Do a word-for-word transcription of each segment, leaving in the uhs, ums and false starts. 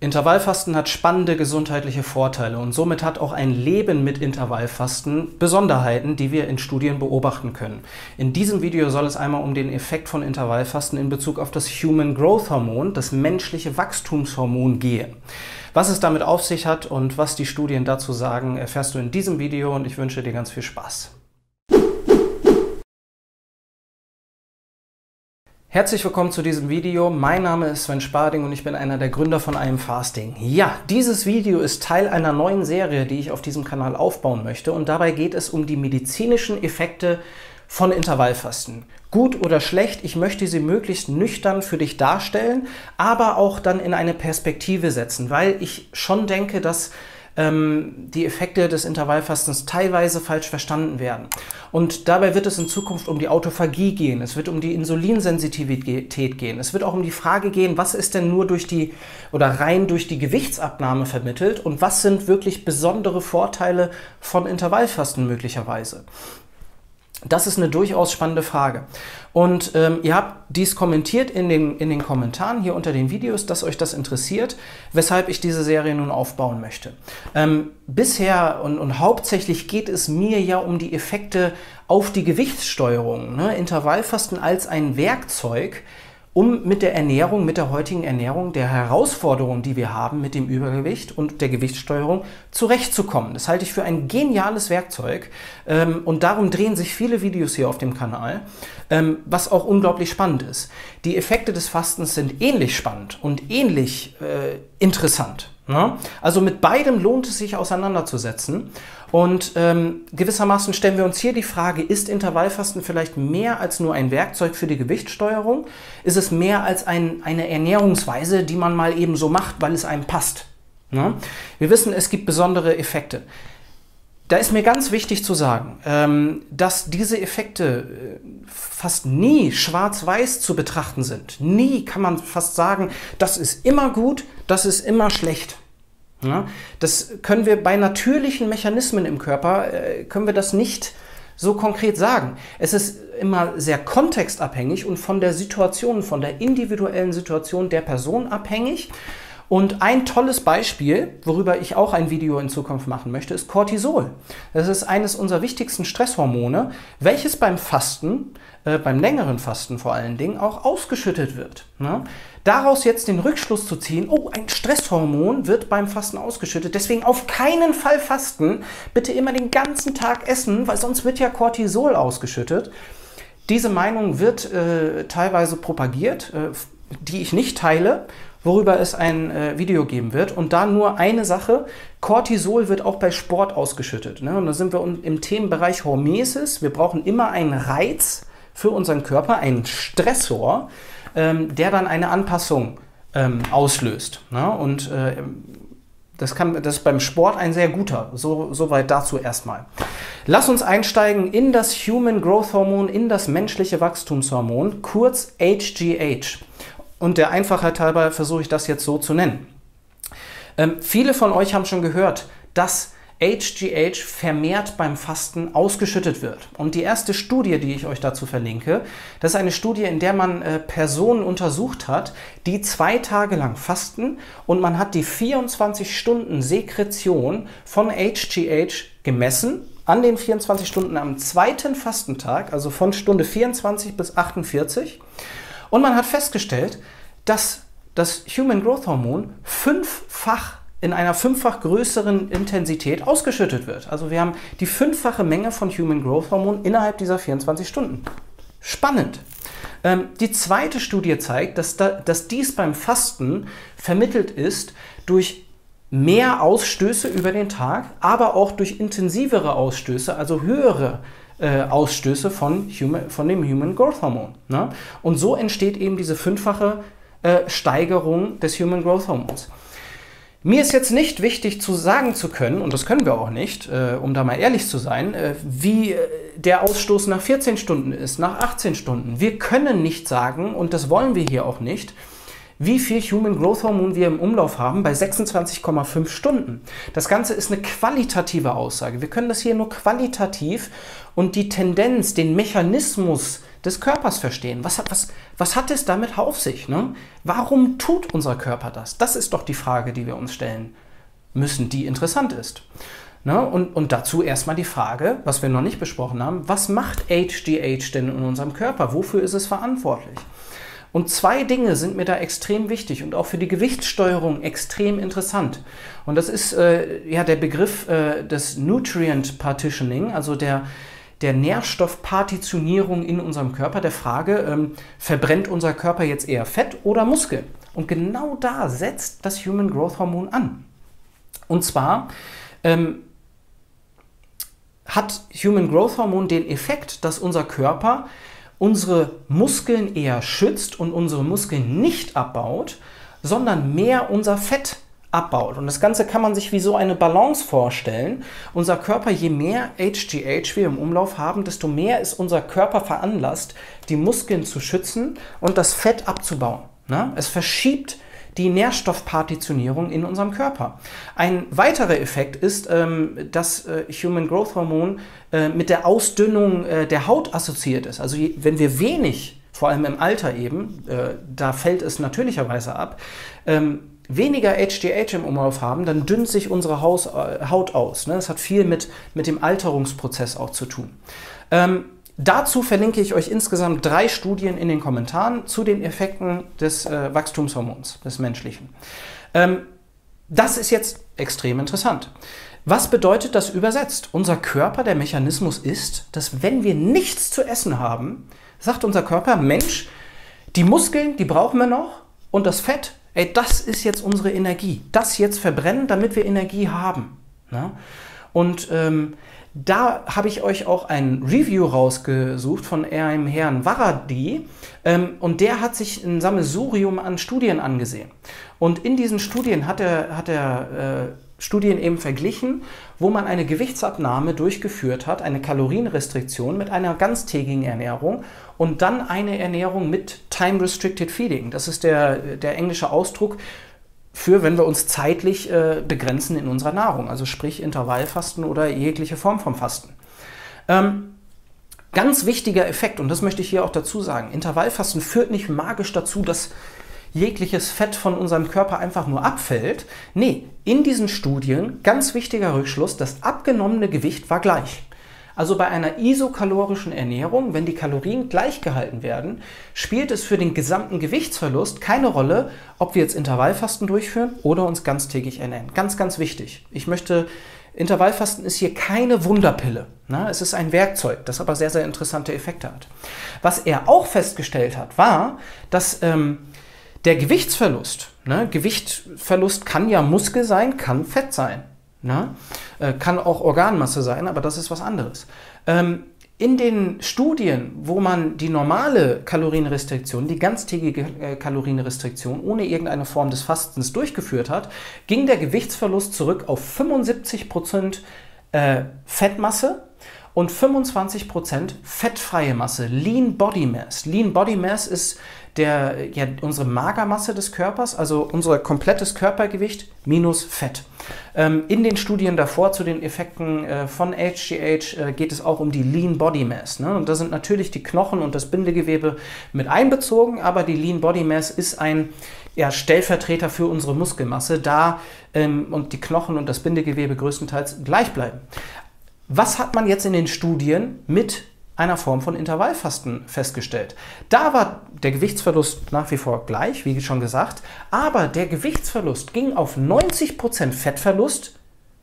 Intervallfasten hat spannende gesundheitliche Vorteile und somit hat auch ein Leben mit Intervallfasten Besonderheiten, die wir in Studien beobachten können. In diesem Video soll es einmal um den Effekt von Intervallfasten in Bezug auf das Human Growth Hormone, das menschliche Wachstumshormon, gehen. Was es damit auf sich hat und was die Studien dazu sagen, erfährst du in diesem Video und ich wünsche dir ganz viel Spaß. Herzlich willkommen zu diesem Video. Mein Name ist Sven Sparding und ich bin einer der Gründer von I Am Fasting. Ja, dieses Video ist Teil einer neuen Serie, die ich auf diesem Kanal aufbauen möchte, und dabei geht es um die medizinischen Effekte von Intervallfasten. Gut oder schlecht, ich möchte sie möglichst nüchtern für dich darstellen, aber auch dann in eine Perspektive setzen, weil ich schon denke, dass die Effekte des Intervallfastens teilweise falsch verstanden werden. Und dabei wird es in Zukunft um die Autophagie gehen, es wird um die Insulinsensitivität gehen, es wird auch um die Frage gehen, was ist denn nur durch die oder rein durch die Gewichtsabnahme vermittelt und was sind wirklich besondere Vorteile von Intervallfasten möglicherweise. Das ist eine durchaus spannende Frage. Und ähm, ihr habt dies kommentiert in den, in den Kommentaren hier unter den Videos, dass euch das interessiert, weshalb ich diese Serie nun aufbauen möchte. Ähm, bisher und, und hauptsächlich geht es mir ja um die Effekte auf die Gewichtssteuerung. Ne? Intervallfasten als ein Werkzeug, um mit der Ernährung, mit der heutigen Ernährung, der Herausforderung, die wir haben mit dem Übergewicht und der Gewichtssteuerung, zurechtzukommen. Das halte ich für ein geniales Werkzeug ähm, und darum drehen sich viele Videos hier auf dem Kanal, ähm, was auch unglaublich spannend ist. Die Effekte des Fastens sind ähnlich spannend und ähnlich äh, interessant. Ne? Also mit beidem lohnt es sich auseinanderzusetzen. Und ähm, gewissermaßen stellen wir uns hier die Frage, ist Intervallfasten vielleicht mehr als nur ein Werkzeug für die Gewichtssteuerung? Ist es mehr als ein, eine Ernährungsweise, die man mal eben so macht, weil es einem passt? Ne? Wir wissen, es gibt besondere Effekte. Da ist mir ganz wichtig zu sagen, ähm, dass diese Effekte äh, fast nie schwarz-weiß zu betrachten sind. Nie kann man fast sagen, das ist immer gut, das ist immer schlecht. Ja, das können wir bei natürlichen Mechanismen im Körper, äh, können wir das nicht so konkret sagen. Es ist immer sehr kontextabhängig und von der Situation, von der individuellen Situation der Person abhängig. Und ein tolles Beispiel, worüber ich auch ein Video in Zukunft machen möchte, ist Cortisol. Das ist eines unserer wichtigsten Stresshormone, welches beim Fasten, äh, beim längeren Fasten vor allen Dingen, auch ausgeschüttet wird. Ne? Daraus jetzt den Rückschluss zu ziehen, oh, ein Stresshormon wird beim Fasten ausgeschüttet, deswegen auf keinen Fall fasten, bitte immer den ganzen Tag essen, weil sonst wird ja Cortisol ausgeschüttet. Diese Meinung wird äh, teilweise propagiert, äh, die ich nicht teile, worüber es ein äh, Video geben wird. Und da nur eine Sache, Cortisol wird auch bei Sport ausgeschüttet. Ne? Und da sind wir im Themenbereich Hormesis. Wir brauchen immer einen Reiz für unseren Körper, einen Stressor, ähm, der dann eine Anpassung ähm, auslöst. Ne? Und äh, das, kann, das ist beim Sport ein sehr guter. So, soweit dazu erstmal. Lass uns einsteigen in das Human Growth Hormone, in das menschliche Wachstumshormon, kurz H G H. Und der Einfachheit halber versuche ich das jetzt so zu nennen. Ähm, viele von euch haben schon gehört, dass H G H vermehrt beim Fasten ausgeschüttet wird. Und die erste Studie, die ich euch dazu verlinke, das ist eine Studie, in der man äh, Personen untersucht hat, die zwei Tage lang fasten und man hat die vierundzwanzig Stunden Sekretion von H G H gemessen, an den vierundzwanzig Stunden am zweiten Fastentag, also von Stunde vierundzwanzig bis achtundvierzig. Und man hat festgestellt, dass das Human Growth Hormon fünffach in einer fünffach größeren Intensität ausgeschüttet wird. Also wir haben die fünffache Menge von Human Growth Hormon innerhalb dieser vierundzwanzig Stunden. Spannend. Ähm, die zweite Studie zeigt, dass, da, dass dies beim Fasten vermittelt ist durch mehr Ausstöße über den Tag, aber auch durch intensivere Ausstöße, also höhere Äh, Ausstöße von, human, von dem Human Growth Hormon. Ne? Und so entsteht eben diese fünffache äh, Steigerung des Human Growth Hormons. Mir ist jetzt nicht wichtig zu sagen zu können, und das können wir auch nicht, äh, um da mal ehrlich zu sein, äh, wie äh, der Ausstoß nach vierzehn Stunden ist, nach achtzehn Stunden. Wir können nicht sagen, und das wollen wir hier auch nicht, wie viel Human Growth Hormon wir im Umlauf haben bei sechsundzwanzig Komma fünf Stunden. Das Ganze ist eine qualitative Aussage. Wir können das hier nur qualitativ und die Tendenz, den Mechanismus des Körpers verstehen. Was hat, was, was hat es damit auf sich? Ne? Warum tut unser Körper das? Das ist doch die Frage, die wir uns stellen müssen, die interessant ist. Ne? Und, und dazu erstmal die Frage, was wir noch nicht besprochen haben, was macht H G H denn in unserem Körper? Wofür ist es verantwortlich? Und zwei Dinge sind mir da extrem wichtig und auch für die Gewichtssteuerung extrem interessant. Und das ist äh, ja der Begriff äh, des Nutrient Partitioning, also der, der Nährstoffpartitionierung in unserem Körper, der Frage, ähm, verbrennt unser Körper jetzt eher Fett oder Muskeln? Und genau da setzt das Human Growth Hormone an. Und zwar ähm, hat Human Growth Hormone den Effekt, dass unser Körper unsere Muskeln eher schützt und unsere Muskeln nicht abbaut, sondern mehr unser Fett abbaut. Und das Ganze kann man sich wie so eine Balance vorstellen. Unser Körper, je mehr H G H wir im Umlauf haben, desto mehr ist unser Körper veranlasst, die Muskeln zu schützen und das Fett abzubauen. Na? Es verschiebt die Nährstoffpartitionierung in unserem Körper. Ein weiterer Effekt ist, ähm, dass äh, Human Growth Hormone äh, mit der Ausdünnung äh, der Haut assoziiert ist. Also je, wenn wir wenig, vor allem im Alter eben, äh, da fällt es natürlicherweise ab, ähm, weniger H G H im Umlauf haben, dann dünnt sich unsere Haus, äh, Haut aus. Ne? Das hat viel mit, mit dem Alterungsprozess auch zu tun. Ähm, Dazu verlinke ich euch insgesamt drei Studien in den Kommentaren zu den Effekten des äh, Wachstumshormons, des menschlichen. Ähm, das ist jetzt extrem interessant. Was bedeutet das übersetzt? Unser Körper, der Mechanismus ist, dass wenn wir nichts zu essen haben, sagt unser Körper, Mensch, die Muskeln, die brauchen wir noch und das Fett, ey, das ist jetzt unsere Energie. Das jetzt verbrennen, damit wir Energie haben. Na? Und ähm, da habe ich euch auch ein Review rausgesucht von einem Herrn Varadi ähm, und der hat sich ein Sammelsurium an Studien angesehen. Und in diesen Studien hat er, hat er äh, Studien eben verglichen, wo man eine Gewichtsabnahme durchgeführt hat, eine Kalorienrestriktion mit einer ganztägigen Ernährung und dann eine Ernährung mit Time Restricted Feeding. Das ist der, der englische Ausdruck für, wenn wir uns zeitlich äh, begrenzen in unserer Nahrung, also sprich Intervallfasten oder jegliche Form vom Fasten. Ähm, ganz wichtiger Effekt, und das möchte ich hier auch dazu sagen, Intervallfasten führt nicht magisch dazu, dass jegliches Fett von unserem Körper einfach nur abfällt. Nee, in diesen Studien, ganz wichtiger Rückschluss, das abgenommene Gewicht war gleich. Also bei einer isokalorischen Ernährung, wenn die Kalorien gleich gehalten werden, spielt es für den gesamten Gewichtsverlust keine Rolle, ob wir jetzt Intervallfasten durchführen oder uns ganztägig ernähren. Ganz, ganz wichtig. Ich möchte, Intervallfasten ist hier keine Wunderpille. Ne? Es ist ein Werkzeug, das aber sehr, sehr interessante Effekte hat. Was er auch festgestellt hat, war, dass ähm, der Gewichtsverlust, ne? Gewichtverlust kann ja Muskel sein, kann Fett sein. Na? Äh, kann auch Organmasse sein, aber das ist was anderes. Ähm, in den Studien, wo man die normale Kalorienrestriktion, die ganztägige äh, Kalorienrestriktion ohne irgendeine Form des Fastens durchgeführt hat, ging der Gewichtsverlust zurück auf fünfundsiebzig Prozent äh, Fettmasse und fünfundzwanzig Prozent fettfreie Masse, Lean Body Mass. Lean Body Mass ist der, ja, unsere Magermasse des Körpers, also unser komplettes Körpergewicht minus Fett. Ähm, in den Studien davor zu den Effekten äh, von H G H äh, geht es auch um die Lean Body Mass. Ne? Und da sind natürlich die Knochen und das Bindegewebe mit einbezogen, aber die Lean Body Mass ist ein ja, Stellvertreter für unsere Muskelmasse, da ähm, und die Knochen und das Bindegewebe größtenteils gleich bleiben. Was hat man jetzt in den Studien mit einer Form von Intervallfasten festgestellt? Da war der Gewichtsverlust nach wie vor gleich, wie schon gesagt, aber der Gewichtsverlust ging auf neunzig Prozent Fettverlust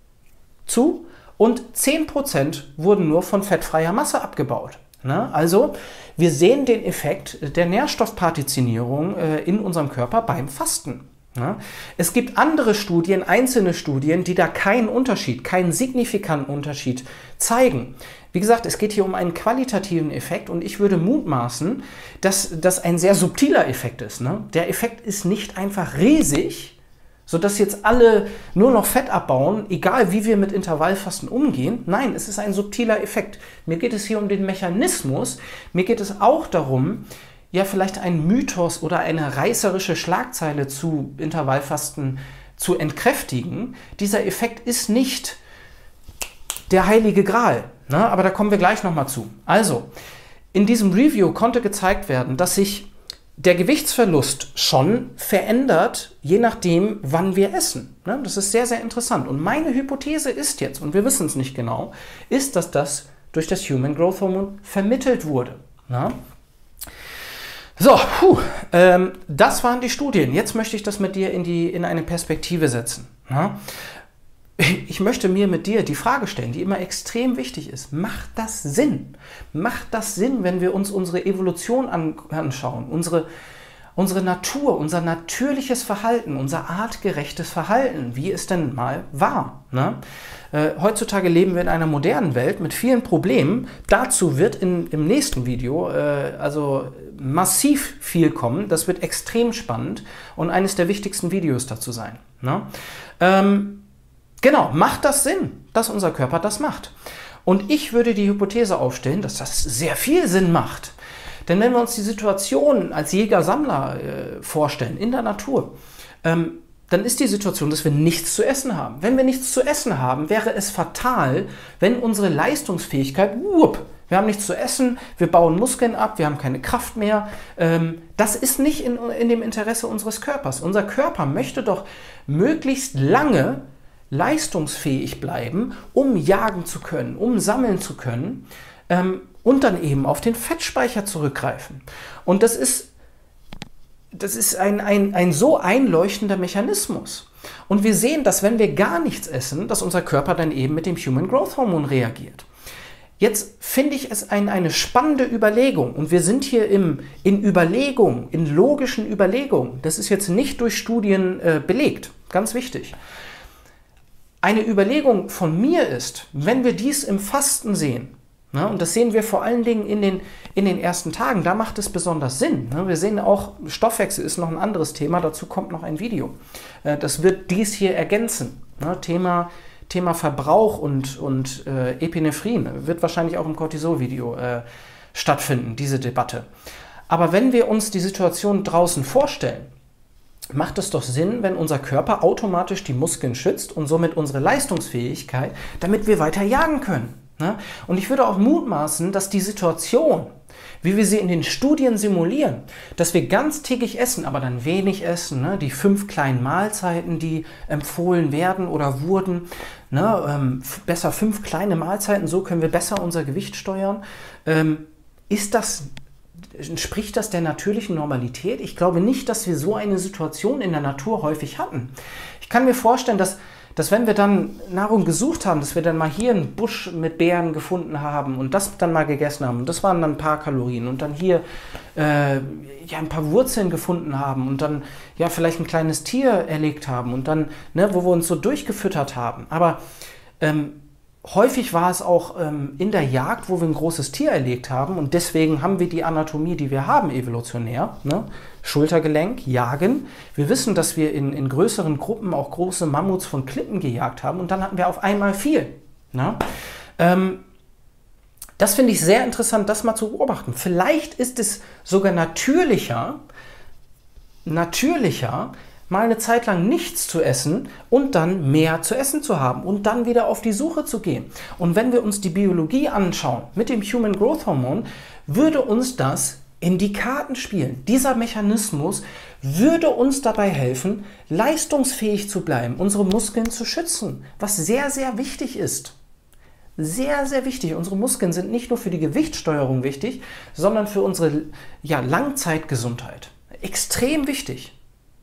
zu und zehn Prozent wurden nur von fettfreier Masse abgebaut. Ne? Also wir sehen den Effekt der Nährstoffpartitionierung äh, in unserem Körper beim Fasten. Ja, es gibt andere Studien, einzelne Studien, die da keinen Unterschied, keinen signifikanten Unterschied zeigen. Wie gesagt, es geht hier um einen qualitativen Effekt und ich würde mutmaßen, dass das ein sehr subtiler Effekt ist. Ne? Der Effekt ist nicht einfach riesig, sodass jetzt alle nur noch Fett abbauen, egal wie wir mit Intervallfasten umgehen. Nein, es ist ein subtiler Effekt. Mir geht es hier um den Mechanismus, mir geht es auch darum, ja, vielleicht einen Mythos oder eine reißerische Schlagzeile zu Intervallfasten zu entkräftigen. Dieser Effekt ist nicht der heilige Gral, ne? Aber da kommen wir gleich nochmal zu. Also, In diesem Review konnte gezeigt werden, dass sich der Gewichtsverlust schon verändert, je nachdem, wann wir essen. Das ist sehr, sehr interessant. Und meine Hypothese ist jetzt, und wir wissen es nicht genau, ist, dass das durch das Human Growth Hormone vermittelt wurde. So, puh, ähm, das waren die Studien. Jetzt möchte ich das mit dir in, die, in eine Perspektive setzen. Ich möchte mir mit dir die Frage stellen, die immer extrem wichtig ist. Macht das Sinn? Macht das Sinn, wenn wir uns unsere Evolution an, anschauen, unsere, unsere Natur, unser natürliches Verhalten, unser artgerechtes Verhalten, wie es denn mal war? Ne? Äh, heutzutage leben wir in einer modernen Welt mit vielen Problemen. Dazu wird in, im nächsten Video äh, also massiv viel kommen. Das wird extrem spannend und eines der wichtigsten Videos dazu sein. Ne? Ähm, Genau, macht das Sinn, dass unser Körper das macht? Und ich würde die Hypothese aufstellen, dass das sehr viel Sinn macht. Denn wenn wir uns die Situation als Jäger-Sammler äh, vorstellen, in der Natur, ähm, dann ist die Situation, dass wir nichts zu essen haben. Wenn wir nichts zu essen haben, wäre es fatal, wenn unsere Leistungsfähigkeit, whoop, wir haben nichts zu essen, wir bauen Muskeln ab, wir haben keine Kraft mehr. Ähm, das ist nicht in, in dem Interesse unseres Körpers. Unser Körper möchte doch möglichst lange leistungsfähig bleiben, um jagen zu können, um sammeln zu können ähm, und dann eben auf den Fettspeicher zurückgreifen. Und das ist, das ist ein, ein, ein so einleuchtender Mechanismus. Und wir sehen, dass wenn wir gar nichts essen, dass unser Körper dann eben mit dem Human Growth Hormone reagiert. Jetzt finde ich es ein, eine spannende Überlegung und wir sind hier im, in Überlegungen, in logischen Überlegungen. Das ist jetzt nicht durch Studien äh, belegt, ganz wichtig. Eine Überlegung von mir ist, wenn wir dies im Fasten sehen, ne, und das sehen wir vor allen Dingen in den, in den ersten Tagen, da macht es besonders Sinn. Ne, wir sehen auch, Stoffwechsel ist noch ein anderes Thema, dazu kommt noch ein Video. Äh, das wird dies hier ergänzen. Ne, Thema, Thema Verbrauch und, und äh, Epinephrin wird wahrscheinlich auch im Cortisol-Video äh, stattfinden, diese Debatte. Aber wenn wir uns die Situation draußen vorstellen, macht es doch Sinn, wenn unser Körper automatisch die Muskeln schützt und somit unsere Leistungsfähigkeit, damit wir weiter jagen können. Ne? Und ich würde auch mutmaßen, dass die Situation, wie wir sie in den Studien simulieren, dass wir ganztägig essen, aber dann wenig essen, ne? Die fünf kleinen Mahlzeiten, die empfohlen werden oder wurden, ne? ähm, besser fünf kleine Mahlzeiten, so können wir besser unser Gewicht steuern. Ähm, ist das Entspricht das der natürlichen Normalität? Ich glaube nicht, dass wir so eine Situation in der Natur häufig hatten. Ich kann mir vorstellen, dass, dass wenn wir dann Nahrung gesucht haben, dass wir dann mal hier einen Busch mit Beeren gefunden haben und das dann mal gegessen haben und das waren dann ein paar Kalorien und dann hier äh, ja, ein paar Wurzeln gefunden haben und dann ja vielleicht ein kleines Tier erlegt haben und dann, ne, wo wir uns so durchgefüttert haben. Aber ähm, häufig war es auch ähm, in der Jagd, wo wir ein großes Tier erlegt haben und deswegen haben wir die Anatomie, die wir haben, evolutionär. Ne? Schultergelenk, jagen. Wir wissen, dass wir in, in größeren Gruppen auch große Mammuts von Klippen gejagt haben und dann hatten wir auf einmal viel. Ne? Ähm, das finde ich sehr interessant, das mal zu beobachten. Vielleicht ist es sogar natürlicher, natürlicher, mal eine Zeit lang nichts zu essen und dann mehr zu essen zu haben und dann wieder auf die Suche zu gehen. Und wenn wir uns die Biologie anschauen mit dem Human Growth Hormone, würde uns das in die Karten spielen. Dieser Mechanismus würde uns dabei helfen, leistungsfähig zu bleiben, unsere Muskeln zu schützen, was sehr, sehr wichtig ist. Sehr, sehr wichtig. Unsere Muskeln sind nicht nur für die Gewichtssteuerung wichtig, sondern für unsere ja, Langzeitgesundheit. Extrem wichtig.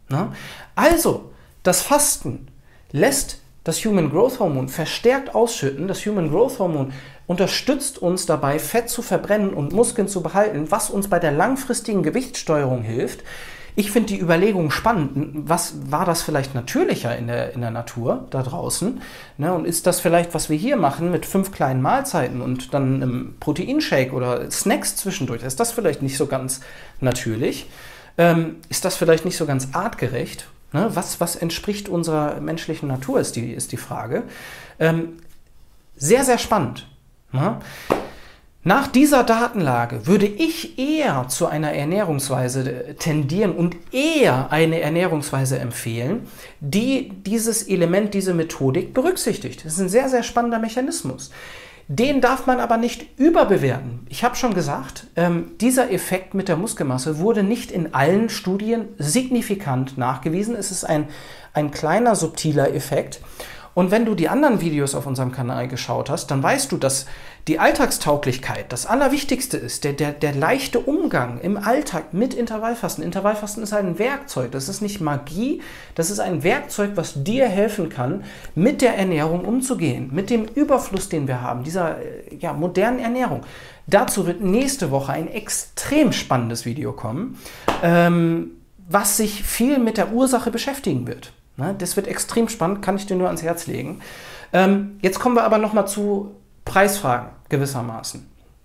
Also, das Fasten lässt das Human Growth Hormone verstärkt ausschütten. Das Human Growth Hormone unterstützt uns dabei, Fett zu verbrennen und Muskeln zu behalten, was uns bei der langfristigen Gewichtssteuerung hilft. Ich finde die Überlegung spannend. Was war das vielleicht natürlicher in der, in der Natur da draußen? Ne, und ist das vielleicht, was wir hier machen mit fünf kleinen Mahlzeiten und dann einem Proteinshake oder Snacks zwischendurch? Ist das vielleicht nicht so ganz natürlich? Ähm, ist das vielleicht nicht so ganz artgerecht? Ne? Was, was entspricht unserer menschlichen Natur, ist die, ist die Frage. Ähm, sehr, sehr spannend. Ne? Nach dieser Datenlage würde ich eher zu einer Ernährungsweise tendieren und eher eine Ernährungsweise empfehlen, die dieses Element, diese Methodik berücksichtigt. Das ist ein sehr, sehr spannender Mechanismus. Den darf man aber nicht überbewerten. Ich habe schon gesagt, ähm, dieser Effekt mit der Muskelmasse wurde nicht in allen Studien signifikant nachgewiesen. Es ist ein, ein kleiner, subtiler Effekt. Und wenn du die anderen Videos auf unserem Kanal geschaut hast, dann weißt du, dass die Alltagstauglichkeit das Allerwichtigste ist, der, der, der leichte Umgang im Alltag mit Intervallfasten. Intervallfasten ist ein Werkzeug, das ist nicht Magie, das ist ein Werkzeug, was dir helfen kann, mit der Ernährung umzugehen, mit dem Überfluss, den wir haben, dieser ja, modernen Ernährung. Dazu wird nächste Woche ein extrem spannendes Video kommen, ähm, was sich viel mit der Ursache beschäftigen wird. Das wird extrem spannend, kann ich dir nur ans Herz legen. Ähm, jetzt kommen wir aber nochmal zu Preisfragen gewissermaßen.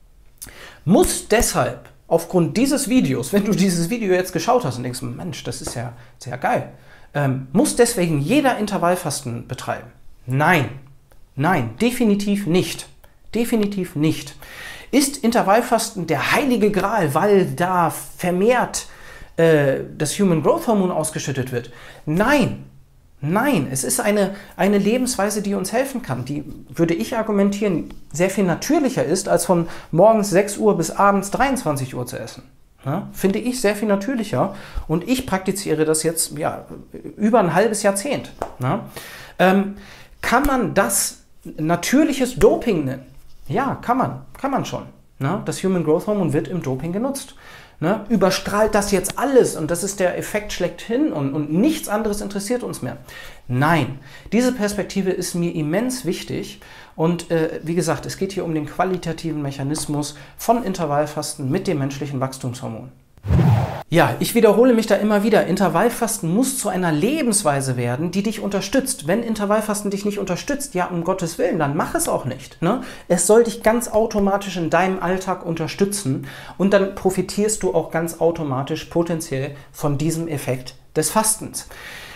Muss deshalb aufgrund dieses Videos, wenn du dieses Video jetzt geschaut hast und denkst, Mensch, das ist ja sehr geil, ähm, muss deswegen jeder Intervallfasten betreiben? Nein, nein, definitiv nicht. Definitiv nicht. Ist Intervallfasten der heilige Gral, weil da vermehrt äh, das Human Growth Hormone ausgeschüttet wird? Nein. Nein, es ist eine, eine Lebensweise, die uns helfen kann, die, würde ich argumentieren, sehr viel natürlicher ist, als von morgens sechs Uhr bis abends dreiundzwanzig Uhr zu essen. Ja, finde ich sehr viel natürlicher und ich praktiziere das jetzt ja, über ein halbes Jahrzehnt. Ja. Ähm, kann man das natürliches Doping nennen? Ja, kann man, kann man schon. Ja. Das Human Growth Hormone wird im Doping genutzt. Ne, überstrahlt das jetzt alles und das ist der Effekt schlechthin und, und nichts anderes interessiert uns mehr. Nein, diese Perspektive ist mir immens wichtig und äh, wie gesagt, es geht hier um den qualitativen Mechanismus von Intervallfasten mit dem menschlichen Wachstumshormon. Ja, ich wiederhole mich da immer wieder. Intervallfasten muss zu einer Lebensweise werden, die dich unterstützt. Wenn Intervallfasten dich nicht unterstützt, ja, um Gottes Willen, dann mach es auch nicht. Ne? Es soll dich ganz automatisch in deinem Alltag unterstützen und dann profitierst du auch ganz automatisch potenziell von diesem Effekt des Fastens.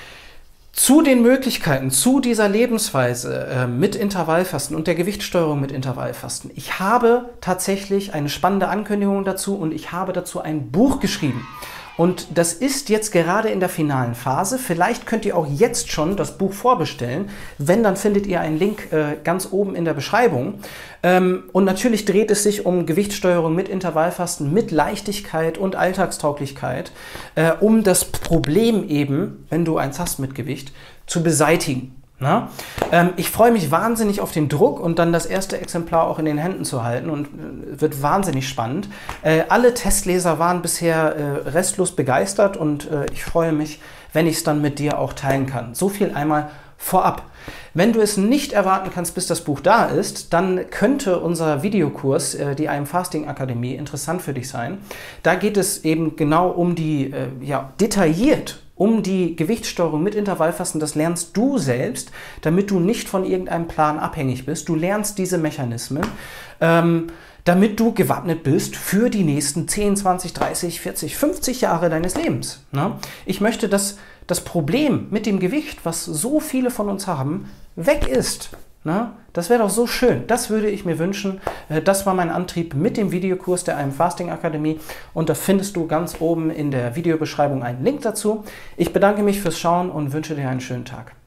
Zu den Möglichkeiten, zu dieser Lebensweise äh, mit Intervallfasten und der Gewichtssteuerung mit Intervallfasten. Ich habe tatsächlich eine spannende Ankündigung dazu und ich habe dazu ein Buch geschrieben. Und das ist jetzt gerade in der finalen Phase. Vielleicht könnt ihr auch jetzt schon das Buch vorbestellen. Wenn, dann findet ihr einen Link äh, ganz oben in der Beschreibung. Ähm, und natürlich dreht es sich um Gewichtssteuerung mit Intervallfasten, mit Leichtigkeit und Alltagstauglichkeit, äh, um das Problem eben, wenn du eins hast mit Gewicht, zu beseitigen. Na? Ähm, ich freue mich wahnsinnig auf den Druck und dann das erste Exemplar auch in den Händen zu halten und äh, wird wahnsinnig spannend. Äh, alle Testleser waren bisher äh, restlos begeistert und äh, ich freue mich, wenn ich es dann mit dir auch teilen kann. So viel einmal vorab. Wenn du es nicht erwarten kannst, bis das Buch da ist, dann könnte unser Videokurs, äh, die I Am Fasting Akademie, interessant für dich sein. Da geht es eben genau um die, äh, ja, detailliert um die Gewichtssteuerung mit Intervallfasten. Das lernst du selbst, damit du nicht von irgendeinem Plan abhängig bist. Du lernst diese Mechanismen, ähm, damit du gewappnet bist für die nächsten zehn, zwanzig, dreißig, vierzig, fünfzig Jahre deines Lebens. Ne? Ich möchte, dass das Problem mit dem Gewicht, was so viele von uns haben, weg ist. Na, das wäre doch so schön. Das würde ich mir wünschen. Das war mein Antrieb mit dem Videokurs der I Am Fasting Akademie. Und da findest du ganz oben in der Videobeschreibung einen Link dazu. Ich bedanke mich fürs Schauen und wünsche dir einen schönen Tag.